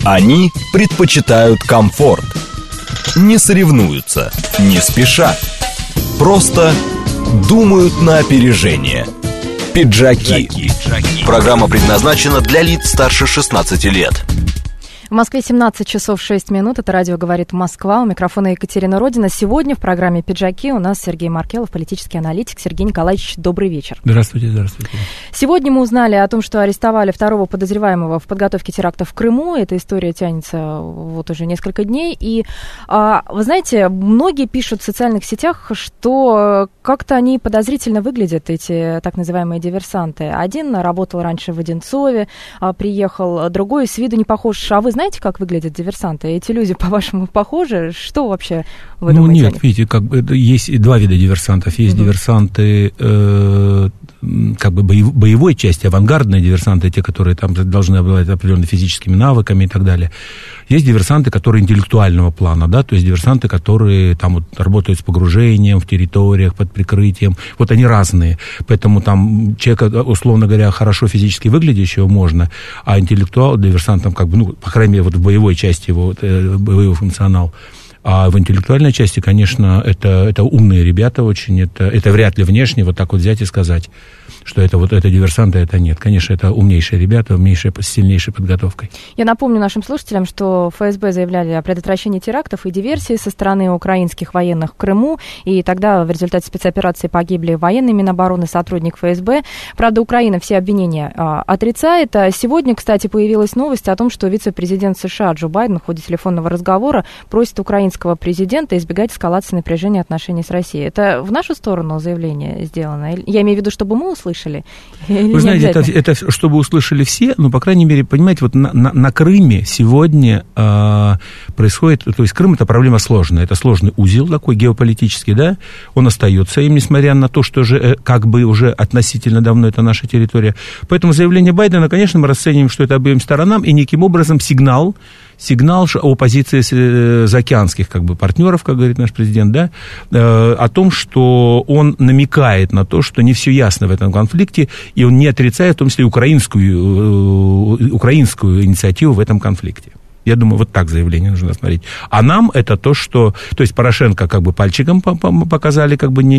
Они предпочитают комфорт. Не соревнуются, не спешат. Просто думают на опережение. Пиджаки. Программа предназначена для лиц старше 16 лет. В Москве 17 часов 6 минут. Это радио «Говорит Москва». У микрофона Екатерина Родина. Сегодня в программе «Пиджаки» у нас Сергей Маркелов, политический аналитик. Сергей Николаевич, добрый вечер. Здравствуйте, здравствуйте. Сегодня мы узнали о том, что арестовали второго подозреваемого в подготовке теракта в Крыму. Эта история тянется вот уже несколько дней. И, вы знаете, многие пишут в социальных сетях, что как-то они подозрительно выглядят, эти так называемые диверсанты. Один работал раньше в Одинцове, приехал, другой с виду не похож. А вы знаете, как выглядят диверсанты? Эти люди, по-вашему, похожи? Что вообще вы думаете? Нет, видите, как бы есть два вида диверсантов. Есть диверсанты как бы боевой части, авангардные диверсанты, те, которые там должны обладать определенными физическими навыками и так далее. Есть диверсанты, которые интеллектуального плана, да, то есть диверсанты, которые там вот работают с погружением в территориях, под прикрытием. Вот они разные. Поэтому там человека, условно говоря, хорошо физически выглядящего можно, а интеллектуал диверсантом, как бы, ну, по крайней мере, вот в боевой части его, боевой функционал. А в интеллектуальной части, конечно, это умные ребята очень, это вряд ли внешне вот так вот взять и сказать, что это вот это диверсанты, это нет. Конечно, это умнейшие ребята, с сильнейшей подготовкой. Я напомню нашим слушателям, что ФСБ заявляли о предотвращении терактов и диверсий со стороны украинских военных в Крыму, и тогда в результате спецоперации погибли военные Минобороны, сотрудник ФСБ. Правда, Украина все обвинения отрицает. Сегодня, кстати, появилась новость о том, что вице-президент США Джо Байден в ходе телефонного разговора просит украинского президента избегать эскалации напряжения отношений с Россией. Это в нашу сторону заявление сделано? Я имею в виду, чтобы мы услышали? Вы знаете, это чтобы услышали все, но, по крайней мере, понимаете, вот на Крыме сегодня происходит, то есть Крым — это проблема сложная, это сложный узел такой геополитический, да, он остается им, несмотря на то, что же как бы уже относительно давно это наша территория. Поэтому заявление Байдена, конечно, мы расцениваем, что это обеим сторонам, и неким образом сигнал о позиции заокеанских как бы партнеров, как говорит наш президент, да, о том, что он намекает на то, что не все ясно в этом конфликте, и он не отрицает, в том числе, украинскую инициативу в этом конфликте. Я думаю, вот так заявление нужно смотреть. А нам это то, что... То есть Порошенко как бы пальчиком показали, как бы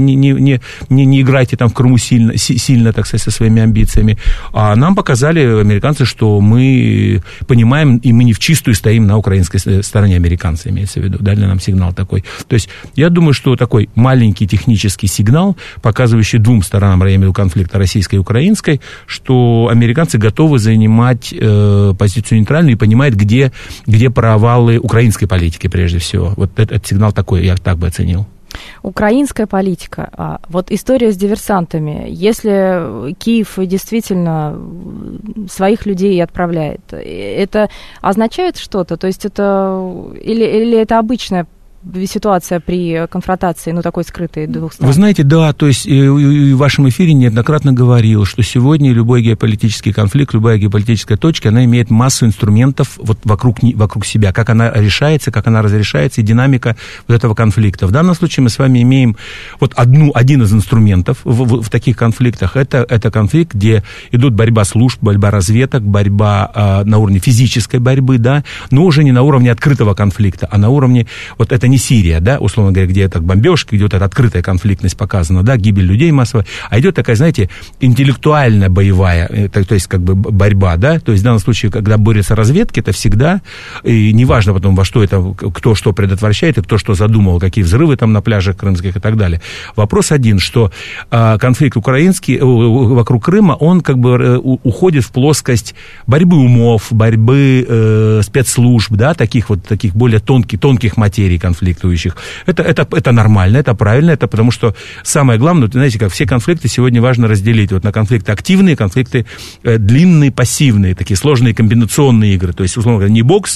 не играйте там в Крыму сильно, так сказать, со своими амбициями. А нам показали американцы, что мы понимаем, и мы не в чистую стоим на украинской стороне, американцы, имеется в виду. Дали нам сигнал такой. То есть я думаю, что такой маленький технический сигнал, показывающий двум сторонам, я имею в виду конфликта российской и украинской, что американцы готовы занимать позицию нейтральную и понимают, где провалы украинской политики, прежде всего. Вот этот сигнал такой, я так бы оценил. Украинская политика. Вот история с диверсантами. Если Киев действительно своих людей отправляет, это означает что-то? То есть это... Или это обычная ситуация при конфронтации, ну, такой скрытой двух сторон? Вы знаете, да, то есть в вашем эфире неоднократно говорил, что сегодня любой геополитический конфликт, любая геополитическая точка, она имеет массу инструментов вот вокруг себя, как она решается, как она разрешается, и динамика вот этого конфликта. В данном случае мы с вами имеем вот один из инструментов в таких конфликтах, это конфликт, где идут борьба служб, борьба разведок, борьба на уровне физической борьбы, да, но уже не на уровне открытого конфликта, а на уровне, вот это не Сирия, да, условно говоря, где это бомбежки, где вот эта открытая конфликтность показана, да, гибель людей массовая, а идет такая, знаете, интеллектуальная боевая, то есть как бы борьба, да, то есть в данном случае, когда борются разведки, это всегда, и неважно потом, во что это, кто что предотвращает, и кто что задумал, какие взрывы там на пляжах крымских и так далее. Вопрос один, что конфликт украинский вокруг Крыма, он как бы уходит в плоскость борьбы умов, борьбы спецслужб, да, таких более тонких материй конфликтующих. Это нормально, это правильно, это потому что самое главное, знаете, как все конфликты сегодня важно разделить вот на конфликты активные, конфликты длинные, пассивные, такие сложные комбинационные игры. То есть, условно говоря, не бокс,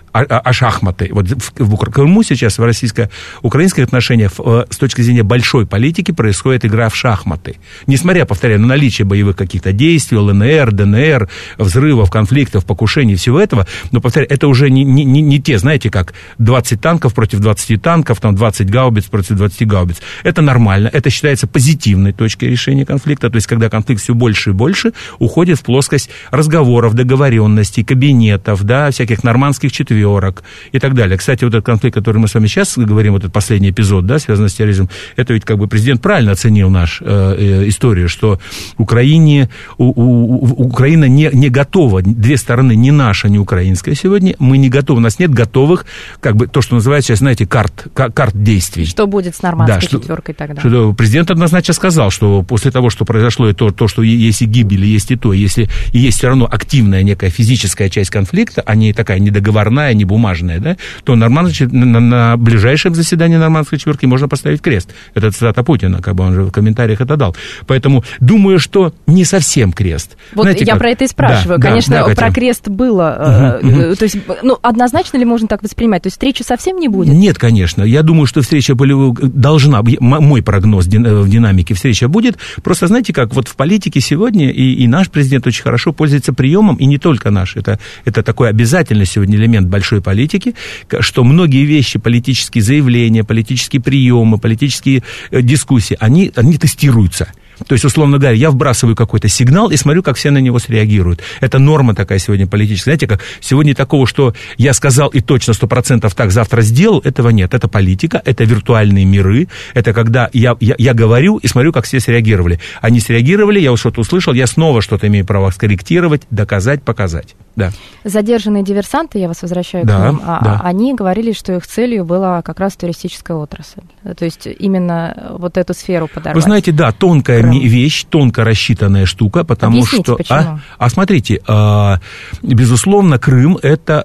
шахматы. Вот в Крыму сейчас в российско-украинских отношениях с точки зрения большой политики происходит игра в шахматы. Несмотря, повторяю, на наличие боевых каких-то действий, ЛНР, ДНР, взрывов, конфликтов, покушений, всего этого, но, повторяю, это уже не те, знаете, как 20 танков против 20 танков, там 20 гаубиц против 20 гаубиц. Это нормально, это считается позитивной точкой решения конфликта, то есть когда конфликт все больше и больше уходит в плоскость разговоров, договоренностей, кабинетов, да, всяких нормандских четверок и так далее. Кстати, вот этот конфликт, который мы с вами сейчас говорим, вот этот последний эпизод, да, связанный с терроризмом, это ведь как бы президент правильно оценил нашу историю, что Украина не готова, две стороны, ни наша, ни украинская сегодня, мы не готовы, у нас нет готовых, как бы, то, что называется сейчас, знаете, карт действий. Что будет с нормандской четверкой тогда? Что президент однозначно сказал, что после того, что произошло, и то, что есть и гибель, есть и то, если и есть все равно активная некая физическая часть конфликта, а не такая недоговорная, не бумажная, да, то на ближайшем заседании нормандской четверки можно поставить крест. Это цитата Путина, как бы он же в комментариях это дал. Поэтому думаю, что не совсем крест. Вот знаете, я про это и спрашиваю. Да, конечно, да, про крест было. То есть, однозначно ли можно так воспринимать? То есть встречи совсем не будет? Нет, конечно. Я думаю, что встреча должна, мой прогноз в динамике встреча будет. Просто, знаете, как вот в политике сегодня и наш президент очень хорошо пользуется приемом, и не только наш. Это такой обязательный сегодня элемент большой политики, что многие вещи, политические заявления, политические приемы, политические дискуссии, они тестируются. То есть, условно говоря, я вбрасываю какой-то сигнал и смотрю, как все на него среагируют. Это норма такая сегодня политическая. Знаете, как сегодня такого, что я сказал и точно 100% так завтра сделал, этого нет. Это политика, это виртуальные миры, это когда я говорю и смотрю, как все среагировали. Они среагировали, я что-то услышал, я снова что-то имею право скорректировать, доказать, показать. Да. Задержанные диверсанты, я вас возвращаю к ним, они говорили, что их целью была как раз туристическая отрасль. То есть именно вот эту сферу подорвать. Вы знаете, да, тонкая вещь, тонко рассчитанная штука, потому объясните, что... Почему? Смотрите, безусловно, Крым, это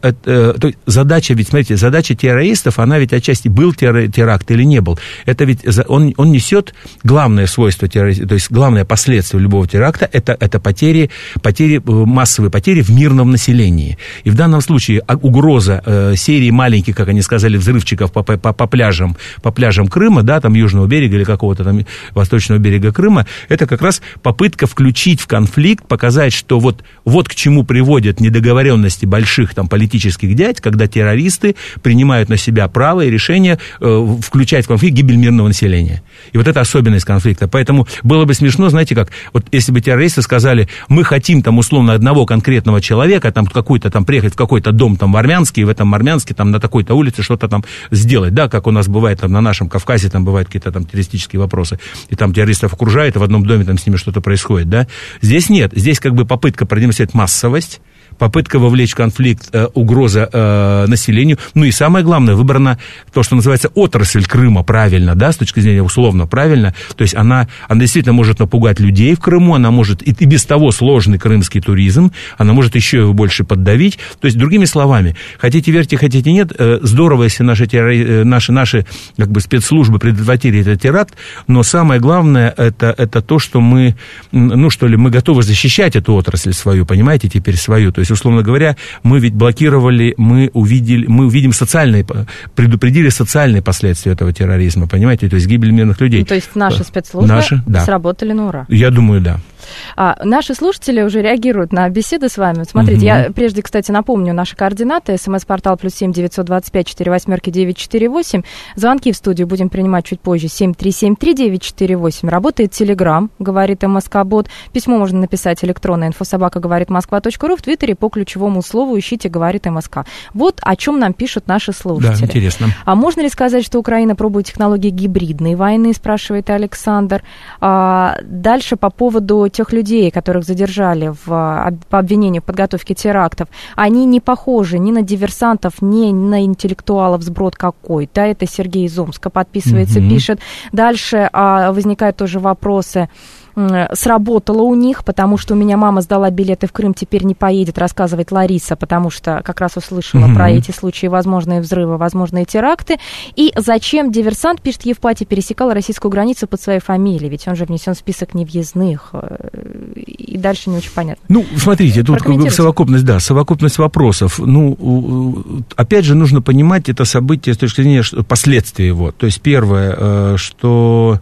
задача, ведь, смотрите, задача террористов, она ведь отчасти был теракт или не был. Это ведь он несет главное свойство террориста, то есть главное последствие любого теракта, это потери, массовые потери в мирном населении. И в данном случае угроза серии маленьких, как они сказали, взрывчиков по пляжам Крыма, да, там южного берега или какого-то там восточного берега Крыма, это как раз попытка включить в конфликт, показать, что вот к чему приводят недоговоренности больших там политических дядь, когда террористы принимают на себя право и решение включать в конфликт гибель мирного населения. И вот это особенность конфликта. Поэтому было бы смешно, знаете как, вот если бы террористы сказали, мы хотим там условно одного конкретного человека, там какой-то там приехать в какой-то дом там в Армянске, и в этом Армянске там на такой-то улице что-то там сделать, да, как у нас бывает там на нашем Кавказе, там бывают какие-то там террористические вопросы, и там террористов окружают, и в одном доме там с ними что-то происходит, да. Здесь нет, здесь как бы попытка продемонстрировать массовость, попытка вовлечь в конфликт, угроза населению. Ну и самое главное, выбрана то, что называется отрасль Крыма правильно, да, с точки зрения условно правильно. То есть она действительно может напугать людей в Крыму, она может и без того сложный крымский туризм, она может еще его больше поддавить. То есть, другими словами, хотите верьте, хотите нет, здорово, если наши как бы спецслужбы предотвратили этот теракт, но самое главное, это то, что мы готовы защищать эту отрасль свою, понимаете, теперь свою. То есть, условно говоря, мы ведь блокировали, мы увидим предупредили социальные последствия этого терроризма, понимаете, то есть гибель мирных людей. Ну, то есть наши спецслужбы сработали на ура. Я думаю, да. Наши слушатели уже реагируют на беседы с вами. Смотрите, я прежде, кстати, напомню наши координаты. СМС-портал +7 925 48 948. Звонки в студию будем принимать чуть позже. 7373948. Работает Телеграм, говорит МСК-бот. Письмо можно написать электронно info@говоритmoskva.ру. В Твиттере по ключевому слову ищите «Говорит МСК». Вот о чем нам пишут наши слушатели. Да, интересно. А можно ли сказать, что Украина пробует технологии гибридной войны, спрашивает Александр. Дальше по поводу тех людей, которых задержали по обвинению в подготовке терактов, они не похожи ни на диверсантов, ни на интеллектуалов, сброд какой-то. Это Сергей из Омска подписывается, пишет. Дальше возникают тоже вопросы. сработало у них, потому что у меня мама сдала билеты в Крым, теперь не поедет, рассказывает Лариса, потому что как раз услышала про эти случаи, возможные взрывы, возможные теракты. И зачем диверсант, пишет Евпатий, пересекал российскую границу под своей фамилией, ведь он же внесен в список невъездных. И дальше не очень понятно. Ну, смотрите, тут совокупность вопросов. Ну, опять же, нужно понимать это событие с точки зрения последствий его. То есть, первое, что...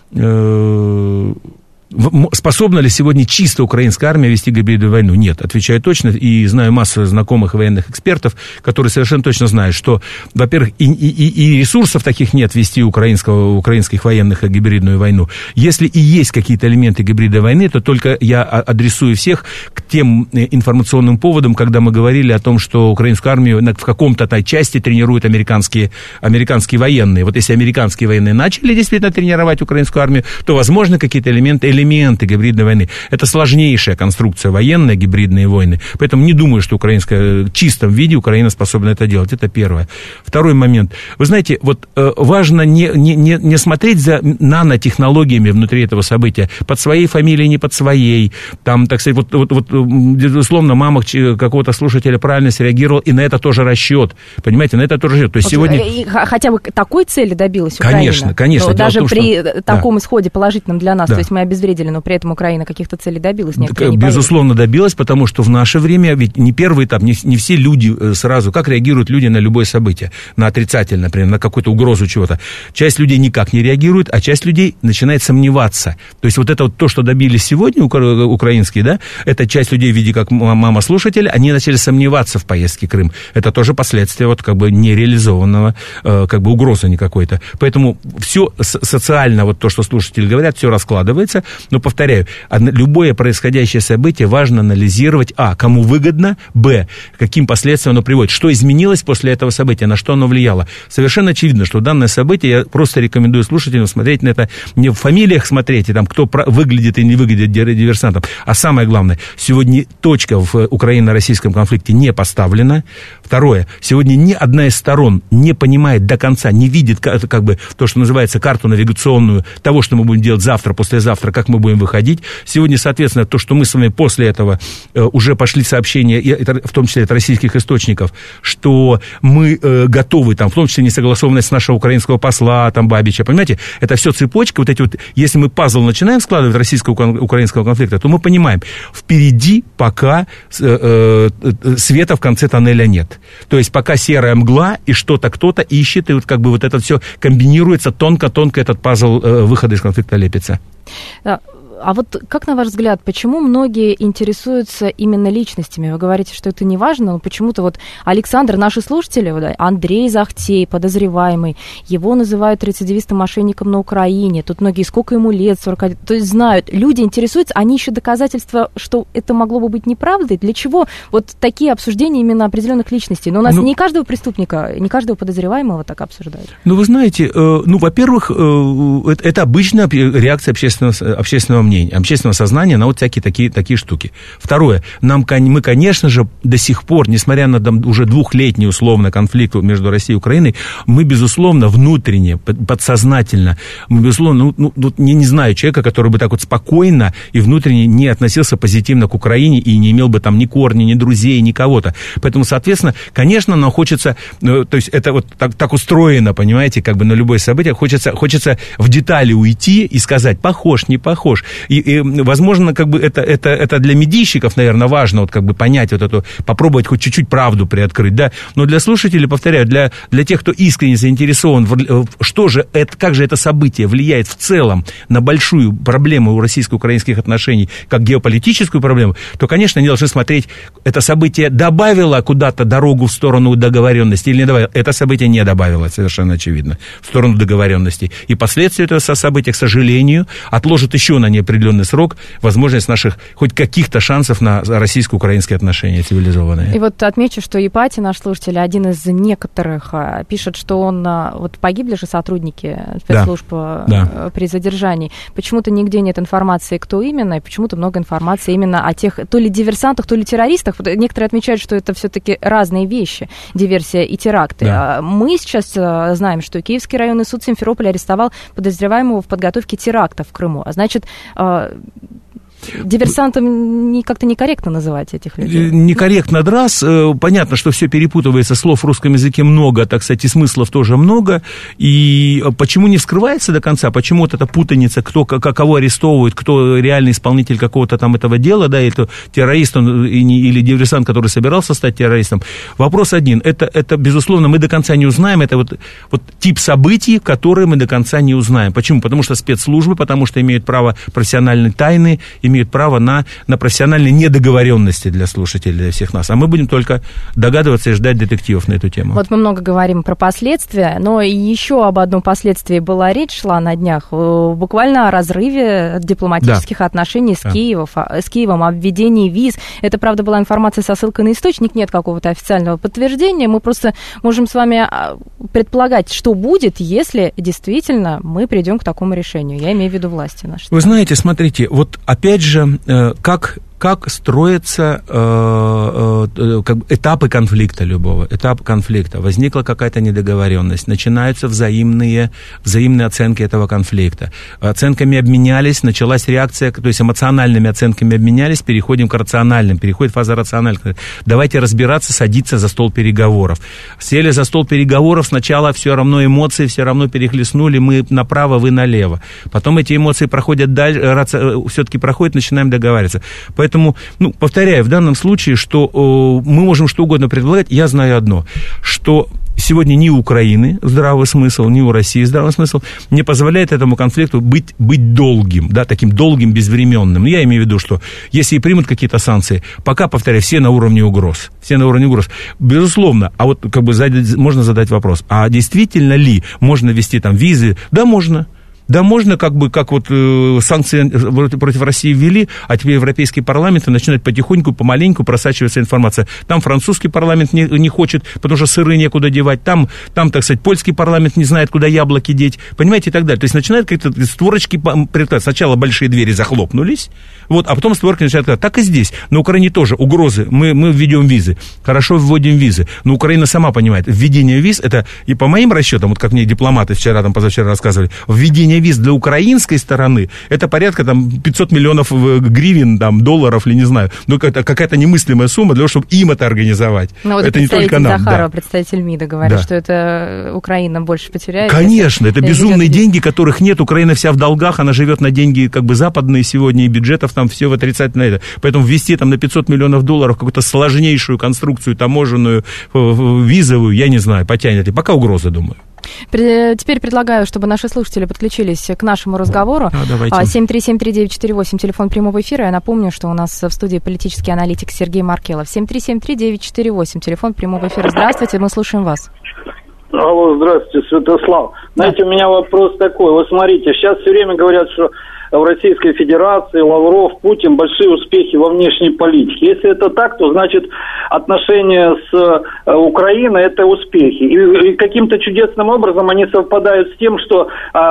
Способна ли сегодня чисто украинская армия вести гибридную войну? Нет, отвечаю точно, и знаю массу знакомых военных экспертов, которые совершенно точно знают, что, во-первых, и ресурсов таких нет вести украинских военных гибридную войну. Если и есть какие-то элементы гибридной войны, то только я адресую всех к тем информационным поводам, когда мы говорили о том, что украинскую армию в каком-то части тренируют американские военные. Вот если американские военные начали действительно тренировать украинскую армию, то, возможно, какие-то элементы гибридной войны. Это сложнейшая конструкция военная, гибридные войны. Поэтому не думаю, что в чистом виде Украина способна это делать. Это первое. Второй момент. Вы знаете, вот важно не смотреть за нанотехнологиями внутри этого события. Под своей фамилией, не под своей. Там, так сказать, безусловно, мама какого-то слушателя правильно среагировала, и на это тоже расчет. Понимаете, на это тоже расчет. То есть сегодня... Хотя бы такой цели добилась Украина. Конечно. Даже при таком исходе положительном для нас. То есть мы обезвредили, но при этом Украина каких-то целей добилась. Безусловно, добилась, потому что в наше время, ведь не первый этап, не все люди сразу, как реагируют люди на любое событие, на отрицательное, например, на какую-то угрозу чего-то. Часть людей никак не реагирует, а часть людей начинает сомневаться. То есть вот это вот то, что добились сегодня украинские, да, это часть людей в виде как мама-слушателя, они начали сомневаться в поездке в Крым. Это тоже последствия вот как бы нереализованного, как бы угрозы никакой-то. Поэтому все социально, вот то, что слушатели говорят, все раскладывается. Но, повторяю, любое происходящее событие важно анализировать, кому выгодно, каким последствиям оно приводит, что изменилось после этого события, на что оно влияло. Совершенно очевидно, что данное событие, я просто рекомендую слушателям смотреть на это, не в фамилиях смотреть, и там, кто выглядит и не выглядит диверсантом, а самое главное, сегодня точка в украино-российском конфликте не поставлена. Второе, сегодня ни одна из сторон не понимает до конца, не видит как бы то, что называется карту навигационную того, что мы будем делать завтра, послезавтра, как мы будем выходить. Сегодня, соответственно, то, что мы с вами после этого уже пошли сообщения, в том числе от российских источников, что мы готовы, там, в том числе несогласованность нашего украинского посла, там, Бабича, понимаете, это все цепочка, вот эти вот, если мы пазл начинаем складывать российско-украинского конфликта, то мы понимаем, впереди пока света в конце тоннеля нет. То есть пока серая мгла, и что-то кто-то ищет, и вот как бы вот это все комбинируется, тонко-тонко этот пазл выхода из конфликта лепится. А вот как, на ваш взгляд, почему многие интересуются именно личностями? Вы говорите, что это не важно, но почему-то вот Александр, наши слушатели, Андрей Захтей, подозреваемый, его называют рецидивистом-мошенником на Украине, тут многие, сколько ему лет, 41, то есть знают, люди интересуются, они ищут доказательства, что это могло бы быть неправдой. Для чего вот такие обсуждения именно определенных личностей? Но у нас не каждого преступника, не каждого подозреваемого так обсуждают. Ну, вы знаете, во-первых, это обычная реакция общественного мнения, общественного сознания на вот всякие такие штуки. Второе, мы, конечно же, до сих пор, несмотря на уже двухлетний условно конфликт между Россией и Украиной, мы, безусловно, внутренне, подсознательно, мы, безусловно, не знаю человека, который бы так вот спокойно и внутренне не относился позитивно к Украине и не имел бы там ни корней, ни друзей, ни кого-то. Поэтому, соответственно, конечно, нам хочется, то есть это вот так устроено, понимаете, как бы на любое событие, хочется в детали уйти и сказать, похож, не похож. И возможно, как бы это для медийщиков, наверное, важно вот как бы понять вот эту, попробовать хоть чуть-чуть правду приоткрыть, да, но для слушателей, повторяю, для тех, кто искренне заинтересован, как же это событие влияет в целом на большую проблему у российско-украинских отношений, как геополитическую проблему, то, конечно, они должны смотреть, это событие добавило куда-то дорогу в сторону договоренности или не добавило. Это событие не добавило, совершенно очевидно, в сторону договоренности. И последствия этого события, к сожалению, отложат еще на неопределенный срок возможность наших хоть каких-то шансов на российско-украинские отношения цивилизованные. И вот отмечу, что Ипатий, наш слушатель, один из некоторых, пишет, что он, вот погибли же сотрудники спецслужб при задержании. Почему-то нигде нет информации, кто именно, и почему-то много информации именно о тех, то ли диверсантах, то ли террористах. Некоторые отмечают, что это все-таки разные вещи, диверсия и теракты. Да. Мы сейчас знаем, что Киевский районный суд Симферополя арестовал подозреваемого в подготовке терактов в Крыму. А значит, Диверсантам как-то некорректно называть этих людей. Некорректно, раз. Понятно, что все перепутывается, слов в русском языке много, так сказать, и смыслов тоже много. И почему не вскрывается до конца, почему вот эта путаница, кто кого арестовывает, кто реальный исполнитель какого-то там этого дела, да, это террорист он, или диверсант, который собирался стать террористом. Вопрос один. Это безусловно, мы до конца не узнаем. Это вот тип событий, которые мы до конца не узнаем. Почему? Потому что спецслужбы, потому что имеют право профессиональной тайны, имеют право на профессиональные недоговоренности для слушателей, для всех нас. А мы будем только догадываться и ждать детективов на эту тему. Вот мы много говорим про последствия, но еще об одном последствии была речь, шла на днях, буквально о разрыве дипломатических отношений с Киевом, о введении виз. Это, правда, была информация со ссылкой на источник, нет какого-то официального подтверждения. Мы просто можем с вами предполагать, что будет, если действительно мы придем к такому решению. Я имею в виду власти наши. Вы знаете, смотрите, вот опять же, как строятся этапы конфликта любого, этап конфликта. Возникла какая-то недоговоренность, начинаются взаимные оценки этого конфликта. Оценками обменялись, началась реакция, то есть эмоциональными оценками обменялись, переходим к рациональным, переходит фаза рациональных. Давайте разбираться, садиться за стол переговоров. Сели за стол переговоров, сначала все равно эмоции, все равно перехлестнули, мы направо, вы налево. Потом эти эмоции проходят дальше, все-таки проходят, начинаем договариваться. Поэтому, повторяю, в данном случае, что мы можем что угодно предполагать, я знаю одно, что сегодня ни у Украины здравый смысл, ни у России здравый смысл не позволяет этому конфликту быть долгим, да, таким долгим, безвременным. Я имею в виду, что если и примут какие-то санкции, пока, повторяю, все на уровне угроз. Безусловно, а вот можно задать вопрос, а действительно ли можно ввести там визы? Да, можно. Да, можно, как санкции против России ввели, а теперь европейские парламенты начинают потихоньку, помаленьку просачиваться информация. Там французский парламент не хочет, потому что сыры некуда девать, там, так сказать, польский парламент не знает, куда яблоки деть, понимаете, и так далее. То есть начинают какие-то створочки, сначала большие двери захлопнулись, а потом створки начинают открывать. Так и здесь. На Украине тоже угрозы. Мы введем визы. Хорошо, вводим визы. Но Украина сама понимает, введение виз, это, и по моим расчетам, как мне дипломаты позавчера рассказывали, введение виз для украинской стороны, это порядка 500 миллионов гривен, долларов, или не знаю, это какая-то немыслимая сумма для того, чтобы им это организовать. Это не только нам. Захарова, представитель МИДа, говорит, что это Украина больше потеряет. Конечно, это безумные деньги, которых нет, Украина вся в долгах, она живет на деньги западные сегодня, и бюджетов там все в отрицательно это. Поэтому ввести на 500 миллионов долларов какую-то сложнейшую конструкцию таможенную, визовую, я не знаю, потянет ли. Пока угрозы, думаю. Теперь предлагаю, чтобы наши слушатели подключились к нашему разговору. 7373948, телефон прямого эфира. Я напомню, что у нас в студии политический аналитик Сергей Маркелов. 7373948, телефон прямого эфира. Здравствуйте, мы слушаем вас. Алло, здравствуйте, Святослав. Знаете, у меня вопрос такой. Вот смотрите, сейчас все время говорят, что в Российской Федерации Лавров, Путин большие успехи во внешней политике. Если это так, то значит отношения с Украиной это успехи. И каким-то чудесным образом они совпадают с тем, что,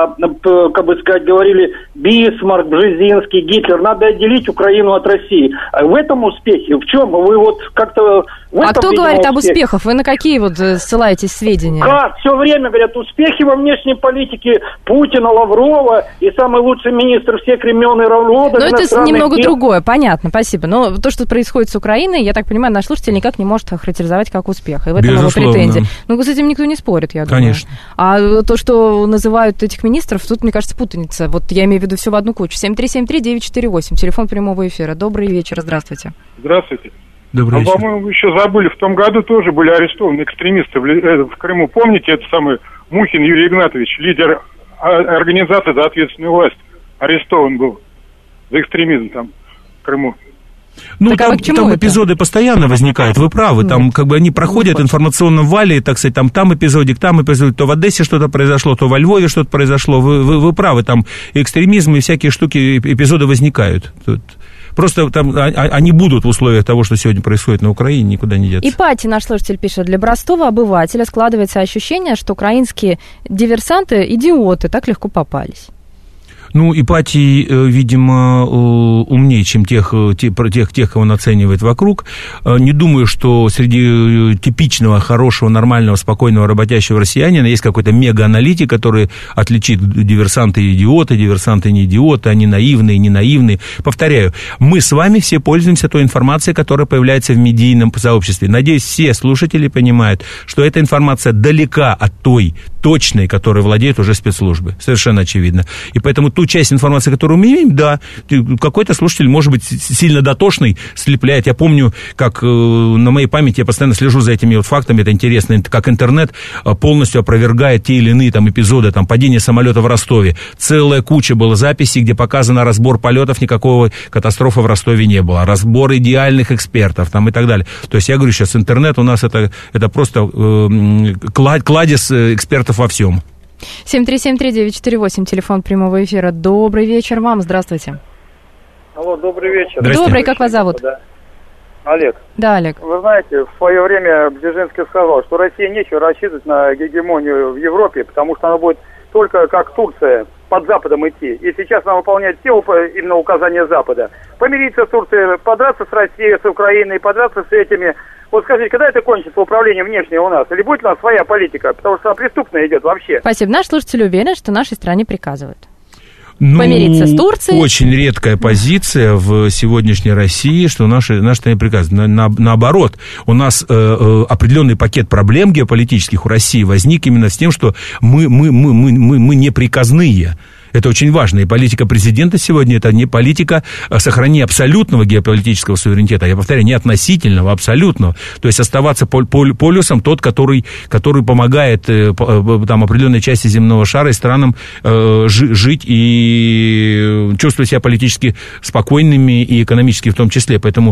говорили Бисмарк, Бжезинский, Гитлер. Надо отделить Украину от России. В этом успехе, в чем? Вы как-то... А кто говорит об успехах? Вы на какие ссылаетесь сведения? Как? Все время говорят, успехи во внешней политике Путина, Лаврова и самый лучший министр всех времен и равнодов. Но это немного другое, понятно, спасибо. Но то, что происходит с Украиной, я так понимаю, наш слушатель никак не может охарактеризовать как успех. И в этом его претензии. С этим никто не спорит, я думаю. Конечно. А то, что называют этих министров, тут, мне кажется, путаница. Я имею в виду все в одну кучу. 7373948, телефон прямого эфира. Добрый вечер, здравствуйте. Здравствуйте. Добрый вечер. По-моему, вы еще забыли, в том году тоже были арестованы экстремисты в Крыму. Помните, это самый Мухин Юрий Игнатович, лидер организации «За ответственную власть», арестован был за экстремизм там в Крыму. Там эпизоды постоянно возникают, вы правы, там они проходят в информационном вале, так сказать, там эпизодик, то в Одессе что-то произошло, то во Львове что-то произошло, вы правы, там экстремизм и всякие штуки, эпизоды возникают. Просто они будут в условиях того, что сегодня происходит на Украине, никуда не деться. И Пати, наш слушатель, пишет: для простого обывателя складывается ощущение, что украинские диверсанты идиоты, так легко попались. Ну, Ипатий, видимо, умнее, чем тех, кого он оценивает вокруг. Не думаю, что среди типичного, хорошего, нормального, спокойного, работящего россиянина есть какой-то мега-аналитик, который отличит диверсанты и идиоты, диверсанты и не идиоты, они наивные, не наивные. Повторяю, мы с вами все пользуемся той информацией, которая появляется в медийном сообществе. Надеюсь, все слушатели понимают, что эта информация далека от той точной, которой владеют уже спецслужбы. Совершенно очевидно. И поэтому ту часть информации, которую мы имеем, да, какой-то слушатель, может быть, сильно дотошный, слепляет. Я помню, как на моей памяти, я постоянно слежу за этими вот фактами, это интересно, как интернет полностью опровергает те или иные там эпизоды, там, падения самолета в Ростове. Целая куча была записей, где показано разбор полетов, никакого катастрофы в Ростове не было. Разбор идеальных экспертов там, и так далее. То есть я говорю, сейчас интернет у нас это просто кладезь экспертов во всем. 7373948, телефон прямого эфира. Добрый вечер вам, здравствуйте. Алло, добрый вечер. Добрый, как вас зовут? Да. Олег. Да, Олег. Вы знаете, в свое время Бжезинский сказал, что России нечего рассчитывать на гегемонию в Европе, потому что она будет только как Турция под Западом идти. И сейчас она выполняет все именно указания Запада. Помириться с Турцией, подраться с Россией, с Украиной, подраться с этими. Вот скажите, когда это кончится управление внешнее у нас? Или будет у нас своя политика? Потому что она преступная идет вообще. Спасибо. Наш слушатель уверен, что нашей стране приказывают. Ну, помириться с Турцией. Очень редкая позиция в сегодняшней России, что наши стране приказывают. Наоборот, у нас определенный пакет проблем геополитических у России возник именно с тем, что мы не приказные. Это очень важно. И политика президента сегодня это не политика сохранения абсолютного геополитического суверенитета. Я повторяю, не относительного, а абсолютного. То есть оставаться полюсом тот, который помогает там, определенной части земного шара и странам жить и чувствовать себя политически спокойными и экономически в том числе. Поэтому,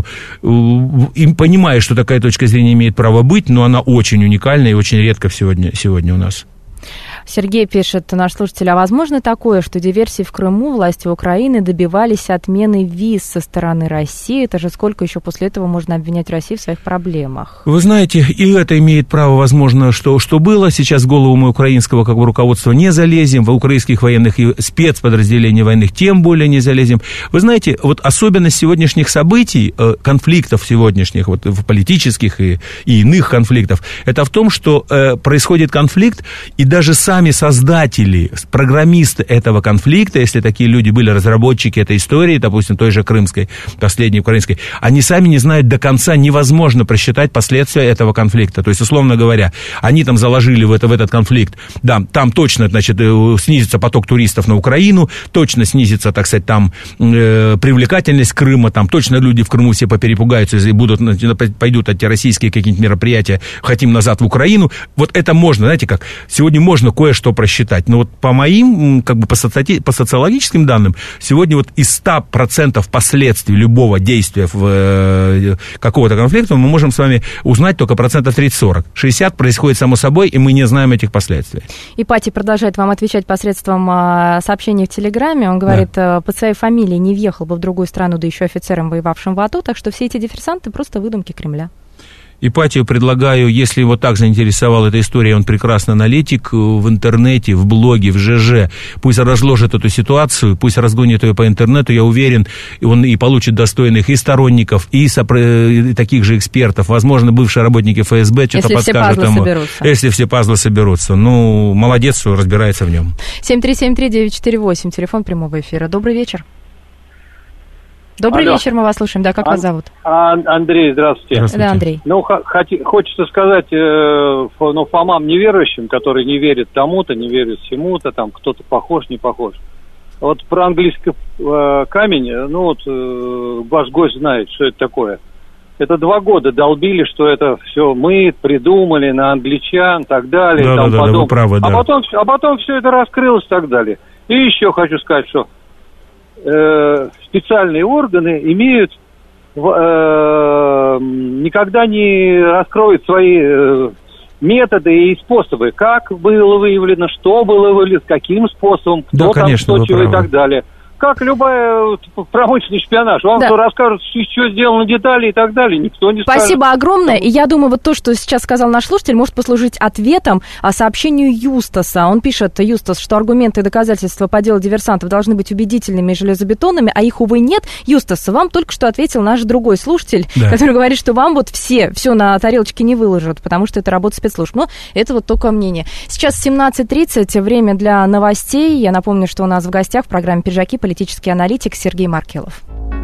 понимая, что такая точка зрения имеет право быть, но она очень уникальна и очень редко сегодня у нас. Сергей пишет, наш слушатель, а возможно такое, что диверсии в Крыму власти Украины добивались отмены виз со стороны России? Это же сколько еще после этого можно обвинять Россию в своих проблемах? Вы знаете, и это имеет право, возможно, что было. Сейчас в голову мы украинского руководства не залезем, в украинских военных и спецподразделений военных тем более не залезем. Вы знаете, вот особенность сегодняшних событий, конфликтов сегодняшних, вот, политических и иных конфликтов, это в том, что происходит конфликт, и даже сами создатели, программисты этого конфликта, если такие люди были, разработчики этой истории, допустим, той же крымской, последней украинской, они сами не знают до конца, невозможно просчитать последствия этого конфликта. То есть, условно говоря, они там заложили в этот конфликт, да, там точно, значит, снизится поток туристов на Украину, точно снизится, так сказать, там привлекательность Крыма, там точно люди в Крыму все поперепугаются и пойдут антироссийские какие-нибудь мероприятия, хотим назад в Украину. Вот это можно, знаете как, сегодня можно кое-что просчитать. Но вот по моим, по социологическим данным, сегодня вот из 100% последствий любого действия в какого-то конфликта мы можем с вами узнать только 30-40%. 60% происходит само собой, и мы не знаем этих последствий. Ипатий продолжает вам отвечать посредством сообщений в Телеграме. Он говорит, под своей фамилией не въехал бы в другую страну, да еще офицером, воевавшим в АТО, так что все эти диверсанты просто выдумки Кремля. Ипатию предлагаю, если его так заинтересовала эта история, он прекрасный аналитик, в интернете, в блоге, в ЖЖ, пусть разложит эту ситуацию, пусть разгонит ее по интернету, я уверен, он и получит достойных и сторонников, и таких же экспертов, возможно, бывшие работники ФСБ что-то подскажут ему. Если все пазлы соберутся. Ну, молодец, что разбирается в нем. 7373948, телефон прямого эфира. Добрый вечер. Добрый вечер, мы вас слушаем. Да, как вас зовут? Андрей, здравствуйте. Да, Андрей. Ну, хочется сказать, Фомам неверующим, которые не верят тому-то, не верят всему-то, там кто-то похож, не похож. Вот про английский камень, ваш гость знает, что это такое. Это 2 года долбили, что это все мы придумали на англичан, так далее. Да, вы правы, да. А потом все это раскрылось и так далее. И еще хочу сказать, что специальные органы имеют никогда не раскроют свои методы и способы, как было выявлено, что было выявлено, каким способом, кто там сточил и так далее. как любой промышленный шпионаж. Вам кто расскажет, что сделано детали и так далее, никто не скажет. Спасибо огромное. И я думаю, вот то, что сейчас сказал наш слушатель, может послужить ответом сообщению Юстаса. Он пишет, Юстас, что аргументы и доказательства по делу диверсантов должны быть убедительными и железобетонными, а их, увы, нет. Юстас, вам только что ответил наш другой слушатель, который говорит, что вам вот все на тарелочке не выложат, потому что это работа спецслужб. Но это вот только мнение. Сейчас 17:30, время для новостей. Я напомню, что у нас в гостях в программе «Пиджаки» политический аналитик Сергей Маркелов.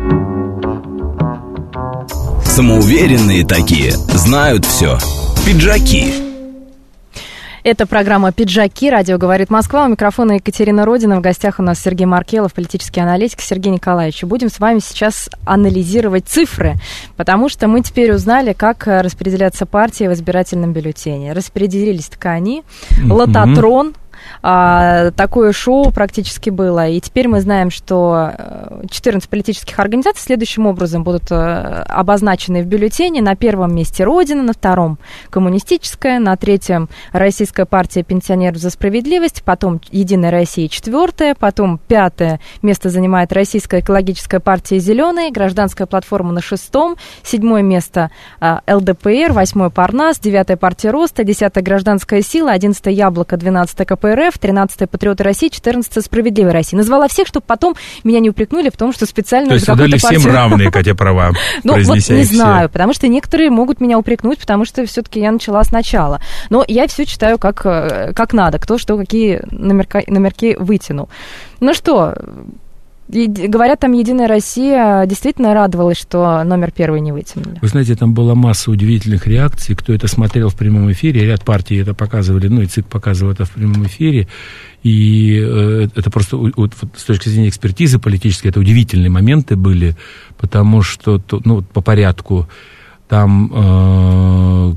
Самоуверенные такие, знают все. Пиджаки. Это программа «Пиджаки». Радио «Говорит Москва». У микрофона Екатерина Родина. В гостях у нас Сергей Маркелов, политический аналитик. Сергей Николаевич, будем с вами сейчас анализировать цифры, потому что мы теперь узнали, как распределяться партии в избирательном бюллетене. Распределились-то они. Лототрон. Такое шоу практически было. И теперь мы знаем, что 14 политических организаций следующим образом будут обозначены в бюллетене. На первом месте Родина, на втором Коммунистическая, на третьем Российская партия пенсионеров за справедливость, потом Единая Россия четвертая, потом пятое место занимает Российская экологическая партия Зеленые, Гражданская платформа на шестом, седьмое место ЛДПР, восьмое Парнас, девятая партия Роста, десятая Гражданская сила, 11 Яблоко, 12 КПРФ, 13-я Патриоты России, 14-я Справедливая Россия. Назвала всех, чтобы потом меня не упрекнули в том, что специально... То есть вы дали всем равные, Катя, права, произнеся их все. Не знаю, потому что некоторые могут меня упрекнуть, потому что все-таки я начала сначала. Но я все читаю как надо, кто что, какие номерки вытянул. Ну что... Говорят, там Единая Россия действительно радовалась, что номер первый не вытянули. Вы знаете, там была масса удивительных реакций. Кто это смотрел в прямом эфире, ряд партий это показывали, и ЦИК показывал это в прямом эфире. И это просто с точки зрения экспертизы политической, это удивительные моменты были, потому что, по порядку, там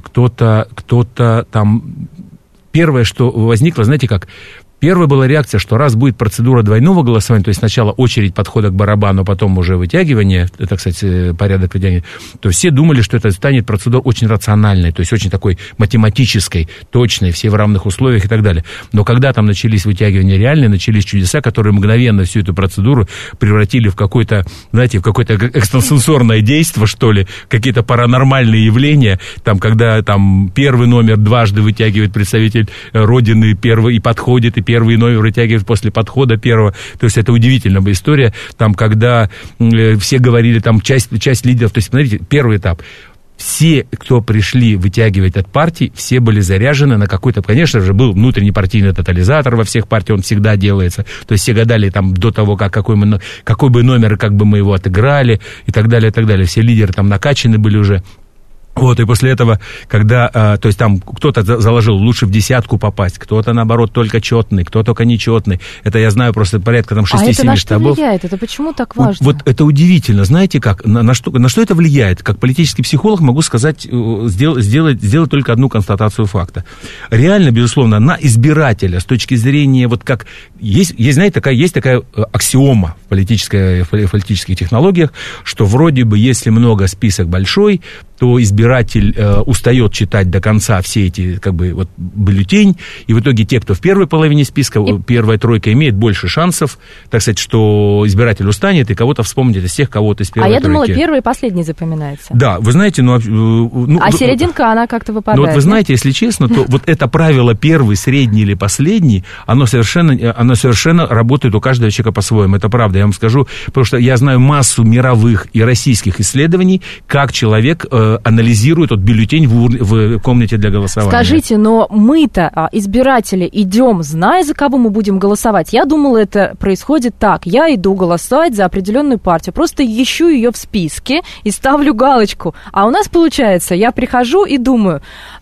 кто-то там... Первое, что возникло, знаете как... Первая была реакция, что раз будет процедура двойного голосования, то есть сначала очередь подхода к барабану, потом уже вытягивание, это, кстати, порядок вытягивания, то все думали, что это станет процедура очень рациональной, то есть очень такой математической, точной, все в равных условиях и так далее. Но когда там начались вытягивания реальные, начались чудеса, которые мгновенно всю эту процедуру превратили в какое-то, знаете, в какое-то экстрасенсорное действие, что ли, какие-то паранормальные явления, там, когда там первый номер дважды вытягивает представитель Родины первый и подходит, и первый номер вытягивает после подхода первого. То есть это удивительная история. Там, когда все говорили, там, часть лидеров, то есть, смотрите, первый этап. Все, кто пришли вытягивать от партий, все были заряжены на какой-то... Конечно же, был внутренний партийный тотализатор во всех партиях, он всегда делается. То есть все гадали там до того, какой бы номер, как бы мы его отыграли, и так далее, и так далее. Все лидеры там накачаны были уже. Вот, и после этого, когда, то есть там кто-то заложил лучше в десятку попасть, кто-то, наоборот, только четный, кто только нечетный. Это я знаю просто порядка там 6-7 штабов. А это на что влияет? Это почему так важно? Вот это удивительно. Знаете как? На что это влияет? Как политический психолог могу сказать, сделать только одну констатацию факта. Реально, безусловно, на избирателя с точки зрения, вот как... Есть такая аксиома в политических технологиях, что вроде бы, если много список большой, то избиратель устает читать до конца все эти, как бы, вот, бюллетень, и в итоге те, кто в первой половине списка, первая тройка, имеет больше шансов, так сказать, что избиратель устанет и кого-то вспомнит из тех, кого-то из первой тройки. А я думала, первый и последний запоминается. Да, вы знаете, серединка, она как-то выпадает. Ну, вот вы знаете, если честно, то вот это правило первый, средний или последний, оно совершенно работает у каждого человека по-своему, это правда, я вам скажу, потому что я знаю массу мировых и российских исследований, как человек анализирует бюллетень в комнате для голосования. Скажите, но мы-то, избиратели, идем, зная, за кого мы будем голосовать. Я думала, это происходит так. Я иду голосовать за определенную партию, просто ищу ее в списке и ставлю галочку. А у нас получается, я прихожу и думаю...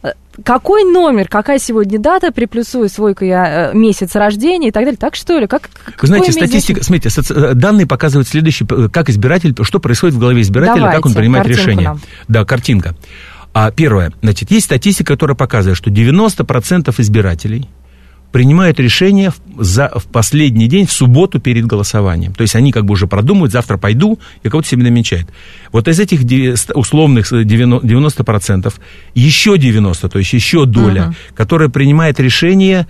Какой номер, какая сегодня дата, приплюсую свой месяц рождения и так далее. Так что ли? Вы знаете, статистика, смотрите, данные показывают следующее, как избиратель, что происходит в голове избирателя, давайте, как он принимает решение. Нам. Да, картинка. Первое, значит, есть статистика, которая показывает, что 90% избирателей принимают решение в последний день, в субботу перед голосованием. То есть они как бы уже продумывают, завтра пойду, и кого-то себе намечают. Вот из этих условных 90%, еще 90%, то есть еще доля, которая принимает решение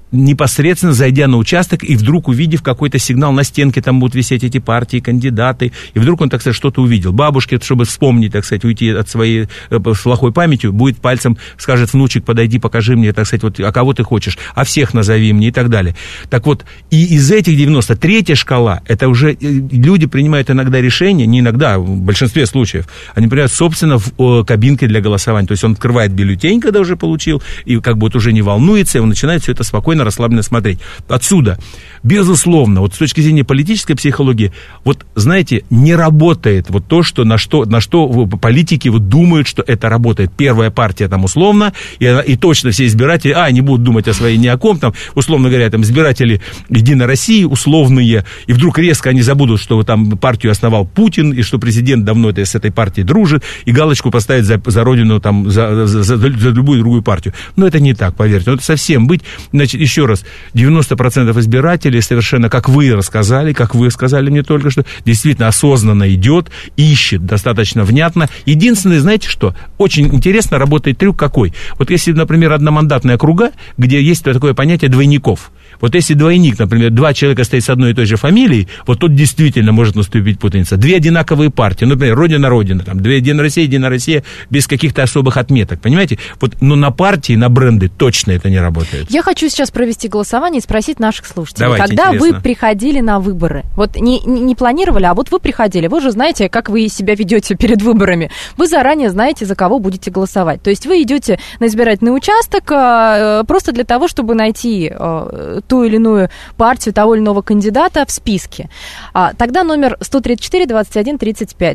непосредственно зайдя на участок и вдруг увидев какой-то сигнал на стенке, там будут висеть эти партии, кандидаты, и вдруг он, так сказать, что-то увидел. Бабушке, чтобы вспомнить, так сказать, уйти от своей плохой памятью, будет пальцем, скажет: внучек, подойди, покажи мне, так сказать, вот, а кого ты хочешь, а всех назови мне и так далее. Так вот, и из этих 90, третья шкала, это уже люди принимают иногда решения, не иногда, в большинстве случаев, они принимают, собственно, в кабинке для голосования. То есть он открывает бюллетень, когда уже получил, и как бы вот уже не волнуется, и он начинает все это спокойно, расслабленно смотреть. Отсюда, безусловно, вот с точки зрения политической психологии, вот, знаете, не работает вот то, что, на что политики вот думают, что это работает. Первая партия там условно, и точно все избиратели, не будут думать о своей ни о ком, там, условно говоря, там, избиратели Единой России условные, и вдруг резко они забудут, что там партию основал Путин, и что президент давно с этой партией дружит, и галочку поставит за родину, там, за любую другую партию. Но это не так, поверьте. Но это совсем быть. Значит, еще раз, 90% избирателей совершенно, как вы сказали мне только что, действительно осознанно идет, ищет достаточно внятно. Единственное, знаете что, очень интересно работает трюк какой. Вот если, например, одномандатные округа, где есть такое понятие двойников. Вот если двойник, например, два человека стоят с одной и той же фамилией, вот тут действительно может наступить путаница. Две одинаковые партии, например, Родина, там, Единая Россия, без каких-то особых отметок, понимаете? Вот, но на партии, на бренды точно это не работает. Я хочу сейчас провести голосование и спросить наших слушателей. Давайте, когда интересно. вы приходили на выборы, вот не планировали, а вот вы приходили, вы же знаете, как вы себя ведете перед выборами. Вы заранее знаете, за кого будете голосовать. То есть вы идете на избирательный участок просто для того, чтобы найти ту или иную партию, того или иного кандидата в списке. Тогда номер 134-21-35,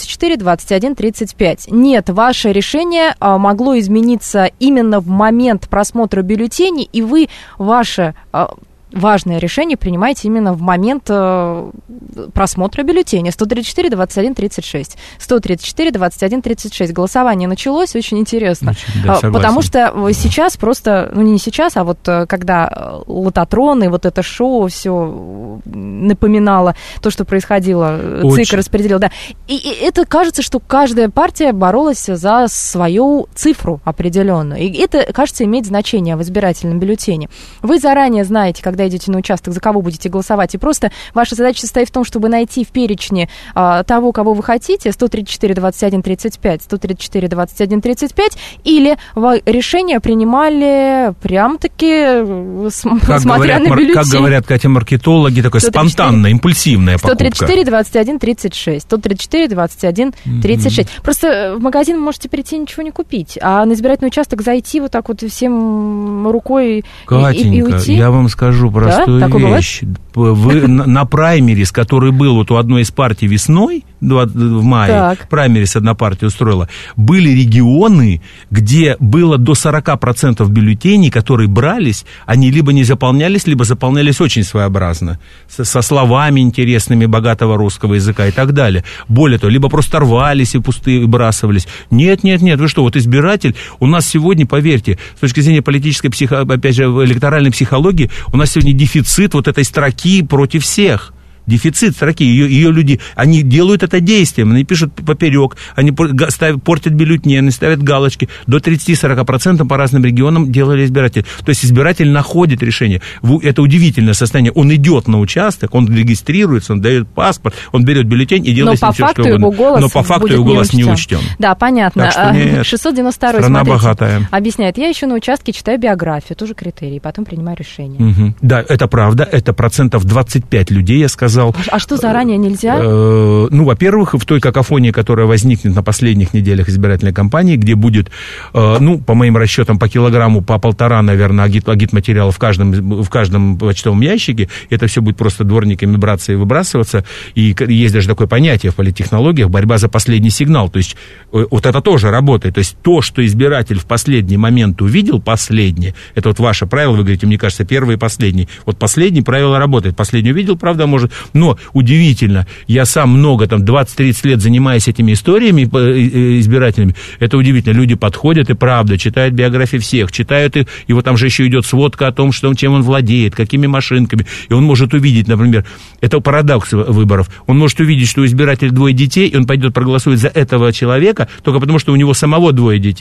134-21-35. Нет, ваше решение могло измениться именно в момент просмотра бюллетеней, и вы ваше важное решение принимаете именно в момент просмотра бюллетеня. 134-21-36. 134-21-36. Голосование началось, очень интересно. Потому что сейчас просто, не сейчас, а вот когда лототрон и вот это шоу все напоминало то, что происходило, ЦИК распределил, да. И это кажется, что каждая партия боролась за свою цифру определенную. И это, кажется, имеет значение в избирательном бюллетене. Вы заранее знаете, когда идете на участок, за кого будете голосовать, и просто ваша задача состоит в том, чтобы найти в перечне того, кого вы хотите, 134-21-35, 134-21-35, или вы решение принимали прям-таки смотря на бюллетень. Как говорят, Катя, маркетологи, такое спонтанное, импульсивная покупка. 134-21-36, 134-21-36. Просто в магазин вы можете прийти и ничего не купить, а на избирательный участок зайти вот так вот всем рукой и уйти. Я вам скажу простую вещь. Вы на праймерис, который был вот у одной из партий весной, в мае, праймерис одна партия устроила, были регионы, где было до 40% бюллетеней, которые брались, они либо не заполнялись, либо заполнялись очень своеобразно, со словами интересными богатого русского языка и так далее. Более того, либо просто рвались и пустые выбрасывались. Нет, вы что, вот избиратель, у нас сегодня, поверьте, с точки зрения политической, опять же, электоральной психологии, у нас сегодня дефицит вот этой строки против всех. Дефицит строки, ее люди, они делают это действием, они пишут поперек, они портят бюллетени, они ставят галочки. До 30-40% по разным регионам делали избиратели. То есть избиратель находит решение. Это удивительное состояние. Он идет на участок, он регистрируется, он дает паспорт, он берет бюллетень и делает с ним все, что угодно. Но по факту его голос не учтен. Да, понятно. 692-й, страна богатая. Объясняет, я еще на участке читаю биографию, тоже критерий, потом принимаю решение. Угу. Да, это правда, это 25% людей, я сказал. А что, заранее нельзя? Во-первых, в той какофонии, которая возникнет на последних неделях избирательной кампании, где будет, по моим расчетам, по килограмму, по 1,5, наверное, агитматериала в каждом почтовом ящике, это все будет просто дворниками браться и выбрасываться, и есть даже такое понятие в политтехнологиях, борьба за последний сигнал, то есть вот это тоже работает, то есть то, что избиратель в последний момент увидел, последнее, это вот ваше правило, вы говорите, мне кажется, первый и последний, вот последнее правило работает, последний увидел, правда, может. Но удивительно, я сам много, 20-30 лет занимаюсь этими историями избирательными, это удивительно, люди подходят и правда читают биографии всех, читают их, и вот там же еще идет сводка о том, чем он владеет, какими машинками, и он может увидеть, например, это парадокс выборов, он может увидеть, что у избирателя 2 детей, и он пойдет проголосует за этого человека, только потому, что у него самого 2 детей.